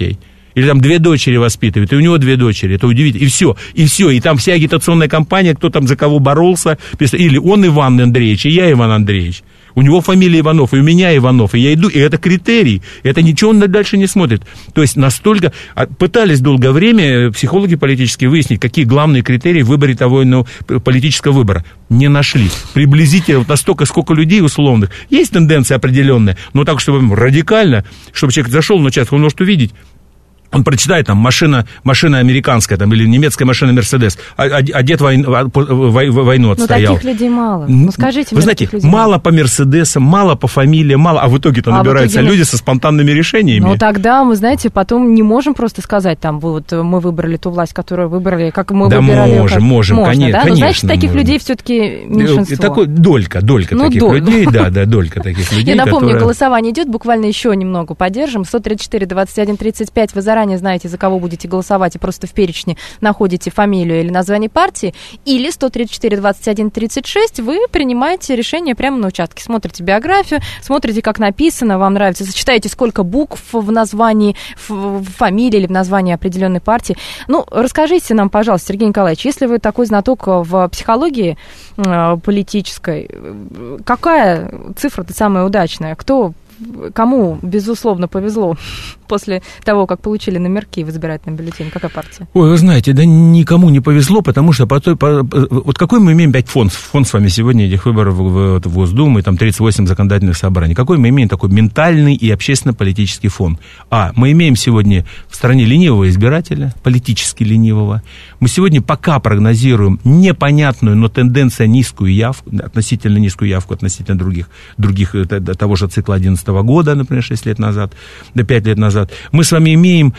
Или там 2 дочери воспитывает, и у него 2 дочери, это удивительно. И все, и там вся агитационная кампания, кто там за кого боролся, или он Иван Андреевич, и я Иван Андреевич. У него фамилия Иванов, и у меня Иванов, и я иду, и это критерий, это ничего он дальше не смотрит. То есть настолько... Пытались долгое время психологи политические выяснить, какие главные критерии в выборе того иного политического выбора. Не нашли. Приблизительно вот настолько, сколько людей условных. Есть тенденция определенная, но так, чтобы радикально, чтобы человек зашел на участок, он может увидеть. Он прочитает, там, машина американская, там, или немецкая машина Мерседес, одет войну отстоял. Но таких людей мало. Ну, скажите мне, вы знаете, мало по Мерседесам, мало по фамилиям, мало, а в итоге-то набираются люди со спонтанными решениями. Ну, тогда мы, знаете, потом не можем просто сказать, там, вот, мы выбрали ту власть, которую выбрали, как мы выбирали. Да, можем, конечно. Да? Но, значит, таких людей все-таки меньшинство. Долька таких людей, да, долька таких людей. Я напомню, голосование идет, буквально еще немного поддержим. 134-21-35, вы заранее знаете, за кого будете голосовать, и просто в перечне находите фамилию или название партии, или 134-21-36, вы принимаете решение прямо на участке. Смотрите биографию, смотрите, как написано, вам нравится, сочетаете, сколько букв в названии, в фамилии или в названии определенной партии. Ну, расскажите нам, пожалуйста, Сергей Николаевич, если вы такой знаток в психологии политической, какая цифра-то самая удачная? Кому, безусловно, повезло после того, как получили номерки в избирательном бюллетене? Какая партия? Ой, вы знаете, да никому не повезло, потому что вот какой мы имеем 5 фон с вами сегодня этих выборов в Госдуму, и там 38 законодательных собраний. Какой мы имеем такой ментальный и общественно-политический фон? Мы имеем сегодня в стране ленивого избирателя, политически ленивого. Мы сегодня пока прогнозируем непонятную, но тенденция низкую явку, относительно низкую явку, относительно других того же цикла 2011 года, например, 6 лет назад, 5 лет назад. Мы с вами имеем,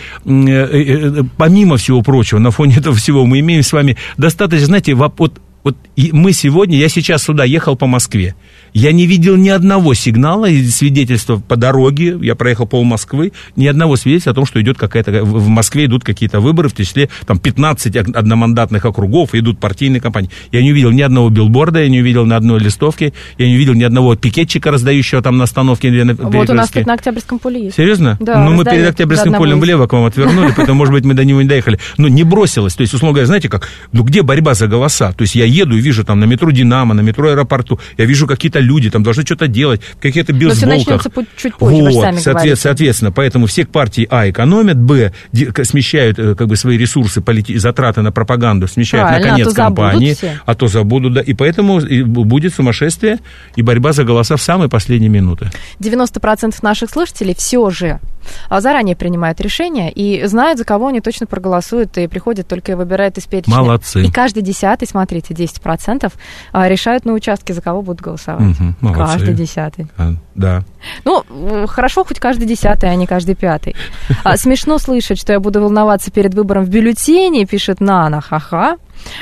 помимо всего прочего, на фоне этого всего, мы имеем с вами достаточно, знаете, мы сегодня, я сейчас сюда ехал по Москве, я не видел ни одного сигнала и свидетельства по дороге, я проехал пол Москвы, ни одного свидетельства о том, что в Москве идут какие-то выборы, в том числе там 15 одномандатных округов, идут партийные кампании. Я не увидел ни одного билборда, я не увидел ни одной листовки, я не увидел ни одного пикетчика, раздающего там на остановке или на Перекрестке. Вот у нас тут на Октябрьском поле есть. Серьезно? Да. Мы перед Октябрьским полем влево к вам отвернули, поэтому, может быть, мы до него не доехали. Но не бросилось. То есть, условно говоря, знаете как, где борьба за голоса? То есть, я еду и вижу там на метро «Динамо», на метро «Аэропорту», я вижу какие-то люди, там должны что-то делать, в каких-то бейсболках. Но все начнется чуть позже, вы сами говорите. Соответственно, поэтому все партии, экономят, смещают свои ресурсы, затраты на пропаганду, смещают на конец кампании, а то забудут, да, и поэтому будет сумасшествие и борьба за голоса в самые последние минуты. 90% наших слушателей все же заранее принимают решения и знают, за кого они точно проголосуют, и приходят только и выбирают из перечня. Молодцы. И каждый 10-й, смотрите, 10% решают на участке, за кого будут голосовать. Молодцы. Каждый 10-й. Да. Ну, хорошо, хоть каждый 10-й, а не каждый 5-й. Смешно слышать, что я буду волноваться перед выбором в бюллетене, пишет Нана, ха-ха.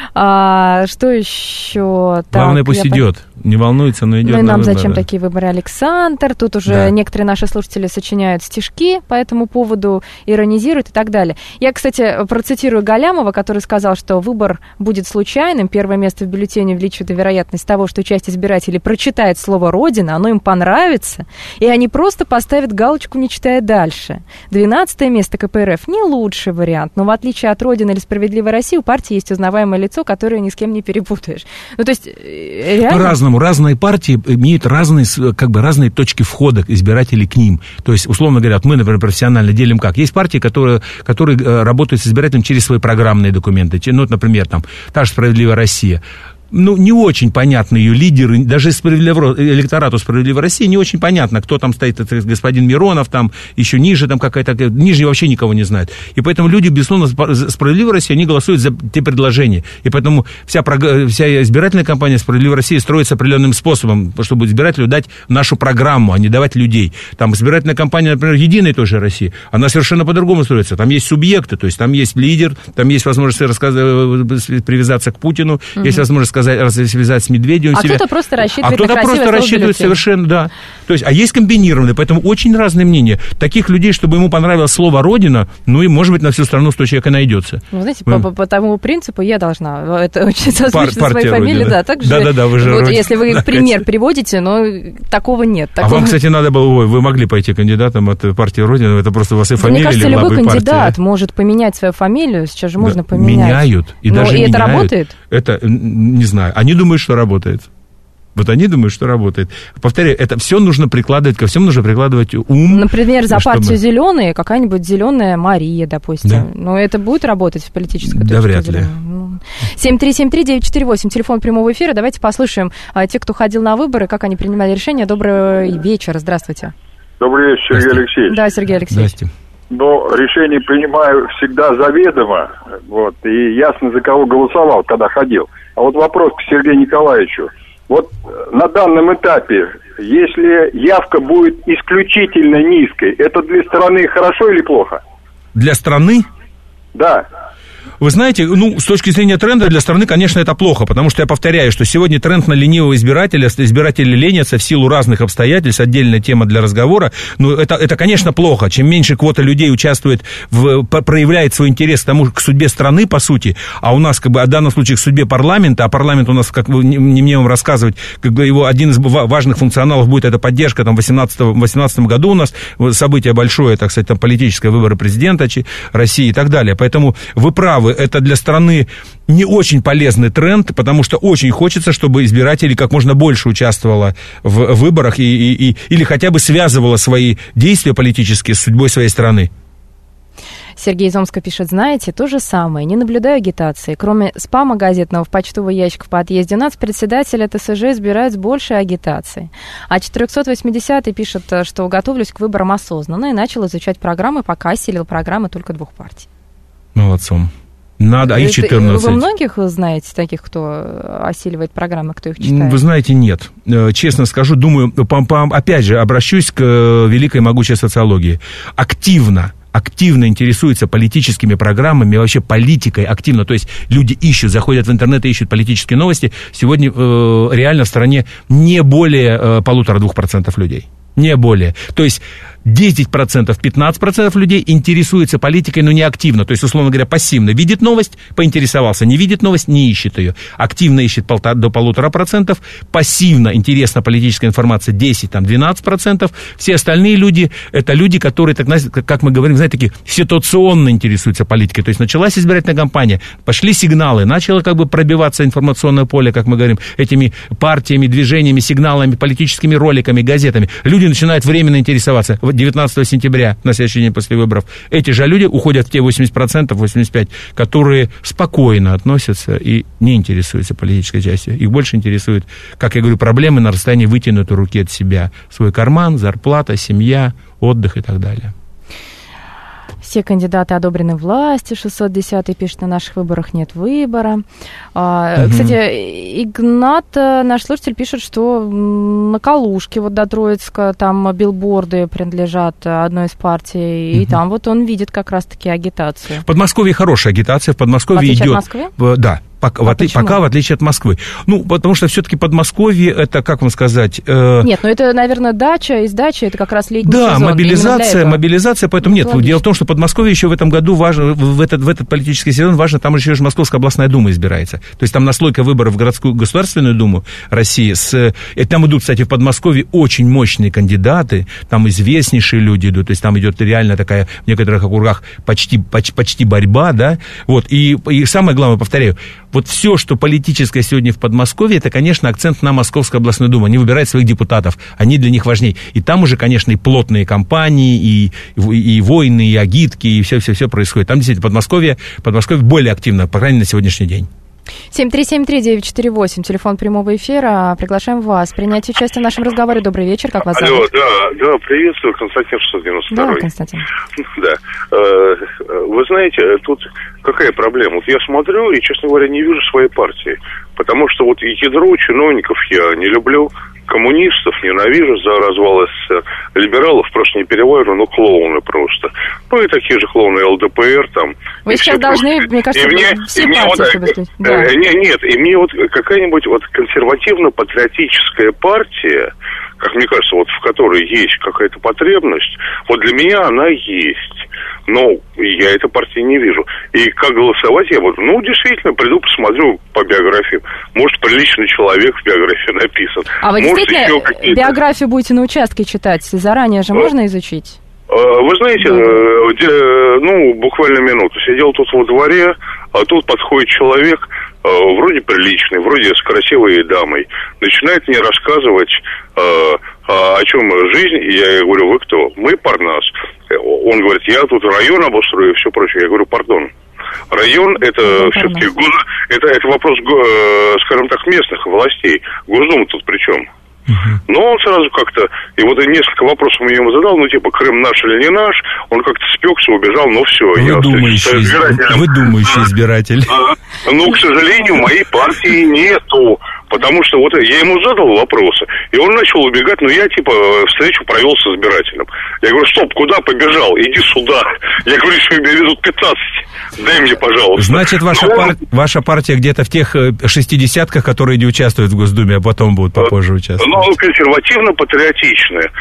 Что еще? Главное, пусть идет. Не волнуется, но идет. Ну и нам зачем такие выборы, Александр? Тут уже некоторые наши слушатели сочиняют стишки по этому поводу, иронизируют и так далее. Я, кстати, процитирую Галямова, который сказал, что выбор будет случайным. Первое место в бюллетене увеличивает вероятность того, что часть избирателей прочитает слово «Родина», оно им понравится, и они просто поставят галочку, не читая дальше. 12-е место КПРФ не лучший вариант, но в отличие от «Родины» или «Справедливой России» у партии есть узнаваемое лицо, которое ни с кем не перепутаешь. Ну, то есть, реально... По-разному. Разные партии имеют разные точки входа избирателей к ним. То есть, условно говоря, мы, например, профессионально делим как? Есть партии, которые работают с избирателем через свои программные документы. Ну, например, там, та же «Справедливая Россия». Не очень понятны ее лидеры, даже электорату «Справедливой России» не очень понятно, кто там стоит, это господин Миронов, там еще ниже, там какая-то, ниже вообще никого не знают. И поэтому люди, безусловно, «Справедливой России», они голосуют за те предложения. И поэтому вся избирательная кампания «Справедливой России» строится определенным способом, чтобы избирателю дать нашу программу, а не давать людей. Там избирательная кампания, например, «Единой» той же России, она совершенно по-другому строится. Там есть субъекты, то есть там есть лидер, там есть возможность привязаться к Путину, есть возможность связать с Медведевым. А кто-то просто рассчитывает на красивое кто-то просто рассчитывает совершенно, да. То есть, а есть комбинированные, поэтому очень разные мнения. Таких людей, чтобы ему понравилось слово «Родина», ну и, может быть, на всю страну 100 человек и найдется. Ну, знаете, по тому принципу я должна это очень созвучно своей фамилии. Да, так же, да, вы же вот, если вы пример приводите, но такого нет. А вам, кстати, надо было, вы могли пойти кандидатом от партии «Родина», это просто у вас и фамилия, мне кажется, или любой кандидат партия. Может поменять свою фамилию, сейчас же можно поменять. Меняют, и даже и меняют. это работает? Это, не знаю, они думают, что работает. Вот они думают, что работает. Повторяю, это все нужно прикладывать, ко всему нужно прикладывать ум. Например, за партию «Зеленые» какая-нибудь зеленая Мария, допустим. Да. Но это будет работать в политической точке вряд зрения? ли. 7373948, телефон прямого эфира. Давайте послушаем тех, кто ходил на выборы, как они принимали решения. Добрый вечер, здравствуйте. Добрый вечер, Сергей Алексеевич. Да, Сергей Алексеевич. Здрасте. Но решение принимаю всегда заведомо, вот, и ясно, за кого голосовал, когда ходил. А вот вопрос к Сергею Николаевичу. Вот на данном этапе, если явка будет исключительно низкой, это для страны хорошо или плохо? Для страны? Да. Вы знаете, с точки зрения тренда для страны, конечно, это плохо, потому что я повторяю, что сегодня тренд на ленивого избиратели ленятся в силу разных обстоятельств, отдельная тема для разговора, но это, конечно, плохо. Чем меньше квота людей участвует, проявляет свой интерес к судьбе страны, по сути, а у нас, в данном случае, к судьбе парламента, а парламент у нас, как не мне вам рассказывать, его один из важных функционалов будет эта поддержка, в 2018 году у нас событие большое, так сказать, политическое, выборы президента России и так далее, поэтому вы правы, это для страны не очень полезный тренд, потому что очень хочется, чтобы избирателей как можно больше участвовало в выборах или хотя бы связывало свои действия политические с судьбой своей страны. Сергей из Омска пишет, знаете, то же самое, не наблюдаю агитации. Кроме спама газетного в почтовый ящик в подъезде, у нас председатель ТСЖ избирает с большей агитацией. А 480-й пишет, что готовлюсь к выборам осознанно и начал изучать программы, пока осилил программы только 2 партий. Молодцом. Надо, а их 14. Вы многих знаете, таких, кто осиливает программы, кто их читает? Вы знаете, нет. Честно скажу, думаю, опять же, обращусь к великой могучей социологии. Активно интересуются политическими программами, вообще политикой активно, то есть люди заходят в интернет и ищут политические новости. Сегодня реально в стране не более 1,5-2% людей. Не более. То есть 10%, 15% людей интересуются политикой, но не активно. То есть, условно говоря, пассивно. Видит новость, поинтересовался. Не видит новость, не ищет ее. Активно ищет до 1,5%. Пассивно интересна политическая информация 10-12%. Все остальные люди, это люди, которые, как мы говорим, знаете, такие ситуационно интересуются политикой. То есть, началась избирательная кампания, пошли сигналы, начало пробиваться информационное поле, как мы говорим, этими партиями, движениями, сигналами, политическими роликами, газетами. Люди начинают временно интересоваться. 19 сентября, на следующий день после выборов, эти же люди уходят в те 80%, 85%, которые спокойно относятся и не интересуются политической частью. Их больше интересуют, как я говорю, проблемы на расстоянии вытянутой руки от себя. Свой карман, зарплата, семья, отдых и так далее. Все кандидаты одобрены властью, 610-й пишет, на наших выборах нет выбора. Кстати, Игнат, наш слушатель, пишет, что на Калужке, до Троицка, там билборды принадлежат одной из партий, и там он видит как раз-таки агитацию. В Подмосковье хорошая агитация, в Подмосковье идет... В отличие от Москвы? Да. Пока, в отличие от Москвы. Потому что все-таки Подмосковье, это, как вам сказать... Нет, это, наверное, дача, из дачи, это как раз летний сезон. Да, мобилизация, поэтому нет. Дело в том, что Подмосковье еще в этом году важно, в этот политический сезон важно, там еще Московская областная дума избирается. То есть там наслойка выборов в городскую Государственную Думу России. И там идут, кстати, в Подмосковье очень мощные кандидаты, там известнейшие люди идут, то есть там идет реально такая, в некоторых округах, почти борьба, да. И самое главное, повторяю, все, что политическое сегодня в Подмосковье, это, конечно, акцент на Московской областной думе. Они выбирают своих депутатов, они для них важнее. И там уже, конечно, и плотные кампании, и войны, и агитки, и все происходит. Там действительно Подмосковье более активно, по крайней мере, на сегодняшний день. 7373948, телефон прямого эфира. Приглашаем вас принять участие в нашем разговоре. Добрый вечер, как вас зовут? Да, приветствую, Константин 692. Да, Константин. Да. Вы знаете, тут какая проблема? Вот я смотрю и, честно говоря, не вижу своей партии. Потому что вот ядро чиновников я не люблю, коммунистов ненавижу за развал СССР, либералов просто не перевариваю, но клоуны просто. Ну и такие же клоуны ЛДПР там. Вы сейчас должны, мне кажется, все партии объяснить. Нет, и мне вот какая-нибудь вот консервативно-патриотическая партия, как мне кажется, вот в которой есть какая-то потребность, вот для меня она есть. Но я этой партии не вижу. И как голосовать я буду? Ну, действительно, приду, посмотрю по биографии. Может, приличный человек в биографии написан. А вы действительно биографию будете на участке читать? Заранее же можно изучить? Вы знаете, буквально минуту. Сидел тут во дворе, а тут подходит человек, вроде приличный, вроде с красивой дамой. Начинает мне рассказывать, о чем жизнь. И я говорю, вы кто? Мы Парнас. Он говорит, я тут район обустрою и все прочее. Я говорю, пардон. Район это все-таки это вопрос, скажем так, местных властей. Госдума тут при чем? Но он сразу как-то, и вот несколько вопросов я ему задал, Крым наш или не наш, он как-то спекся, убежал, все. Вы думающий избиратель. К сожалению, моей партии нету. Потому что вот я ему задал вопросы, и он начал убегать, я встречу провел с избирателем. Я говорю, стоп, куда побежал? Иди сюда. Я говорю, что меня везут 15. Дай мне, пожалуйста. Значит, ваша партия где-то в тех 60-ках, которые не участвуют в Госдуме, а потом будут попозже участвовать. Консервативно-патриотическая.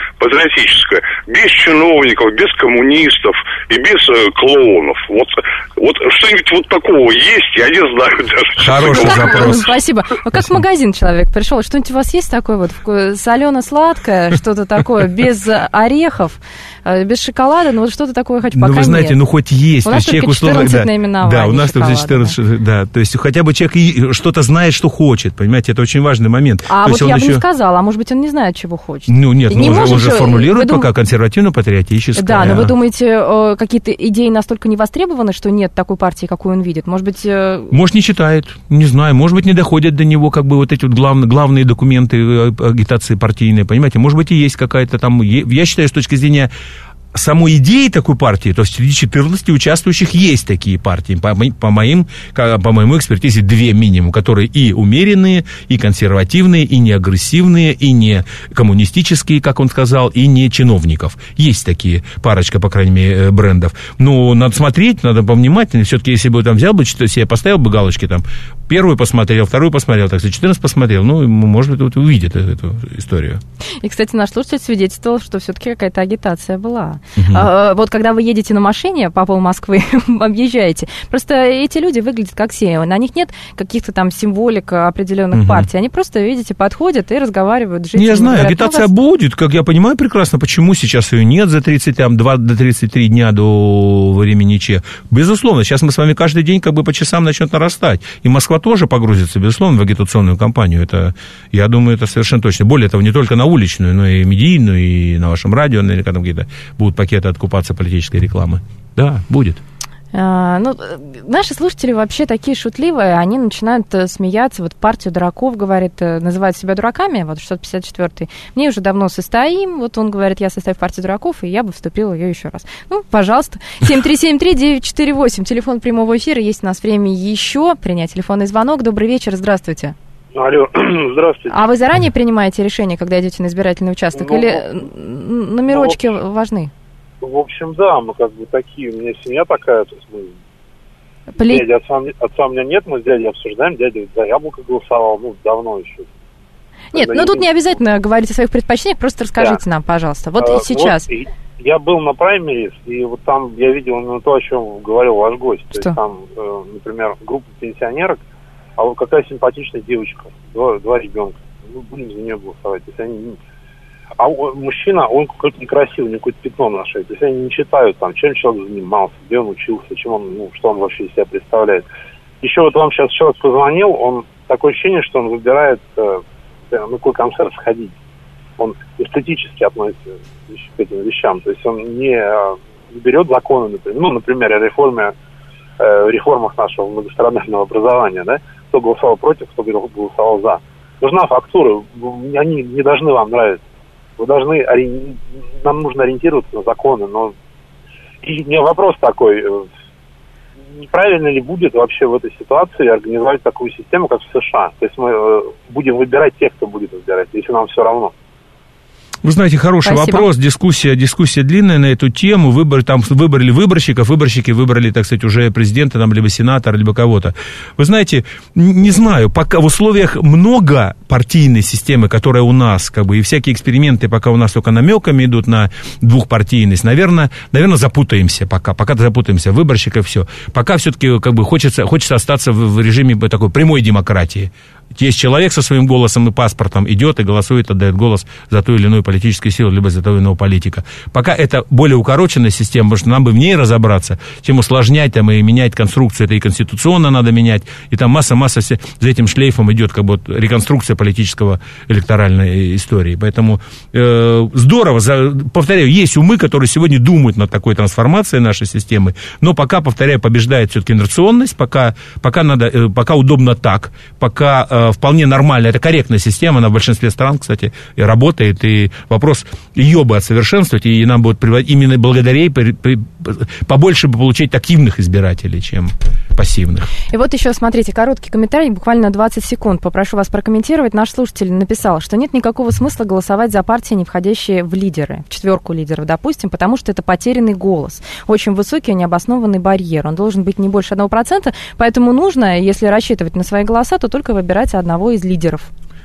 Без чиновников, без коммунистов и без клоунов. Вот что-нибудь вот такого есть, я не знаю даже. Хороший запрос. Спасибо. Как в магазин человек пришел, что-нибудь у вас есть такое солено-сладкое, что-то такое, без орехов, без шоколада, что-то такое хоть пока нет. Вы знаете, хоть есть. У нас только 14 наименований. Да, у нас только 14, да. То есть хотя бы человек что-то знает, что хочет, понимаете, это очень важный момент. А вот я бы не сказала, может быть, он не знает, чего хочет. Нет, он же формулирует пока консервативно-патриотическое. Да, но вы думаете, какие-то идеи настолько не востребованы, что нет такой партии, какую он видит? Может быть... Может, не читает, не знаю, может быть, не доходят до него вот эти главные документы агитации партийной, понимаете, может быть, и есть какая-то там... Я считаю, с точки зрения самой идеи такой партии, то есть среди 14 участвующих есть такие партии, по моему экспертизе 2 минимум, которые и умеренные, и консервативные, и не агрессивные, и не коммунистические, как он сказал, и не чиновников. Есть такие парочка, по крайней мере, брендов. Но надо смотреть, надо повнимательнее. Все-таки, если бы там взял бы, себе поставил бы галочки, там, первую посмотрел, вторую посмотрел, так сказать, 14 посмотрел, может быть, увидит эту историю. И, кстати, наш слушатель свидетельствовал, что все-таки какая-то агитация была. Вот когда вы едете на машине по пол Москвы, объезжаете, просто эти люди выглядят как все, на них нет каких-то там символик определенных партий, они просто, видите, подходят и разговаривают с жителями. Я знаю, агитация будет, как я понимаю прекрасно, почему сейчас ее нет за 32 до 33 дня до времени Че. Безусловно, сейчас мы с вами каждый день по часам начнет нарастать, и Москва тоже погрузится, безусловно, в агитационную кампанию, я думаю, это совершенно точно. Более того, не только на уличную, но и медийную, и на вашем радио, наверняка там какие-то будут пакеты откупаться политической рекламы. Да, будет. Наши слушатели вообще такие шутливые, они начинают смеяться, партию дураков, говорит, называют себя дураками, 654-й, мне уже давно состоим, он говорит, я состою в партии дураков, и я бы вступила ее еще раз. Пожалуйста, 7373948, телефон прямого эфира, есть у нас время еще принять телефонный звонок. Добрый вечер, здравствуйте. Алло, здравствуйте. А вы заранее принимаете решение, когда идете на избирательный участок, или номерочки важны? В общем, да, мы такие, у меня семья такая, то есть мы... Дяди, отца у меня нет, мы с дядей обсуждаем, дядя за яблоко голосовал, давно еще. Нет, тут не обязательно говорить о своих предпочтениях, просто расскажите нам, пожалуйста. И сейчас. Я был на праймерис, и там я видел именно то, о чем говорил ваш гость. Что? То есть там, например, группа пенсионерок, а какая симпатичная девочка, 2 ребенка. Мы будем за нее голосовать. То есть они... А мужчина, он какой-то некрасивый, какое-то пятно на шее. То есть они не читают, чем человек занимался, где он учился, чем он, что он вообще из себя представляет. Еще вам сейчас человек позвонил, он такое ощущение, что он выбирает, на какой концерт сходить. Он эстетически относится к этим вещам. То есть он не берет законы, например, о реформах нашего многострадального образования, да? Кто голосовал против, кто голосовал за. Нужна фактура, они не должны вам нравиться. Нам нужно ориентироваться на законы, но... И у меня вопрос такой. неправильно ли будет вообще в этой ситуации организовать такую систему, как в США? То есть мы будем выбирать тех, кто будет выбирать, если нам все равно. Вы знаете, хороший вопрос, дискуссия длинная на эту тему, выбрали выборщиков, выборщики выбрали, так сказать, уже президента, там, либо сенатора, либо кого-то. Вы знаете, не знаю, пока в условиях многопартийной системы, которая у нас, как бы, и всякие эксперименты, пока у нас только намеками идут на двухпартийность, наверное, запутаемся пока запутаемся, выборщиков, все. Пока все-таки, как бы, хочется остаться в режиме такой прямой демократии. Есть человек со своим голосом и паспортом, идет и голосует, отдает голос за ту или иную политическую силу, либо за того или иного политика. Пока это более укороченная система, потому что нам бы в ней разобраться, чем усложнять там, и менять конструкцию, это и конституционно надо менять, и там масса за этим шлейфом идет как бы реконструкция политического электоральной истории. Поэтому здорово, повторяю, есть умы, которые сегодня думают над такой трансформацией нашей системы, но пока, повторяю, побеждает все-таки инерционность, пока удобно так, пока вполне нормальная, это корректная система, она в большинстве стран, кстати, и работает, и вопрос ее бы отсовершенствовать, и нам будет приводить именно благодаря ей побольше бы получить активных избирателей, чем пассивных. И вот еще, смотрите, короткий комментарий, буквально 20 секунд, попрошу вас прокомментировать. Наш слушатель написал, что нет никакого смысла голосовать за партии, не входящие в лидеры, в четверку лидеров, допустим, потому что это потерянный голос, очень высокий, необоснованный барьер, он должен быть не больше 1%, поэтому нужно, если рассчитывать на свои голоса, то только выбирать одного из лидеров.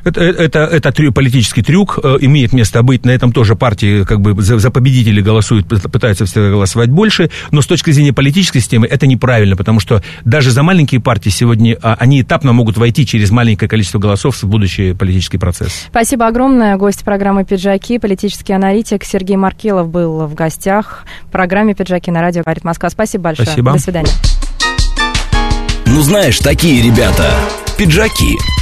Это политический трюк, имеет место быть, на этом тоже партии как бы за победителей голосуют, пытаются всегда голосовать больше, но с точки зрения политической системы это неправильно, потому что даже за маленькие партии сегодня, они этапно могут войти через маленькое количество голосов в будущий политический процесс. Спасибо огромное. Гость программы «Пиджаки», политический аналитик Сергей Маркелов был в гостях в программе «Пиджаки» на радио «Говорит Москва». Спасибо большое. Спасибо. До свидания. Ну, знаешь, такие ребята, пиджаки.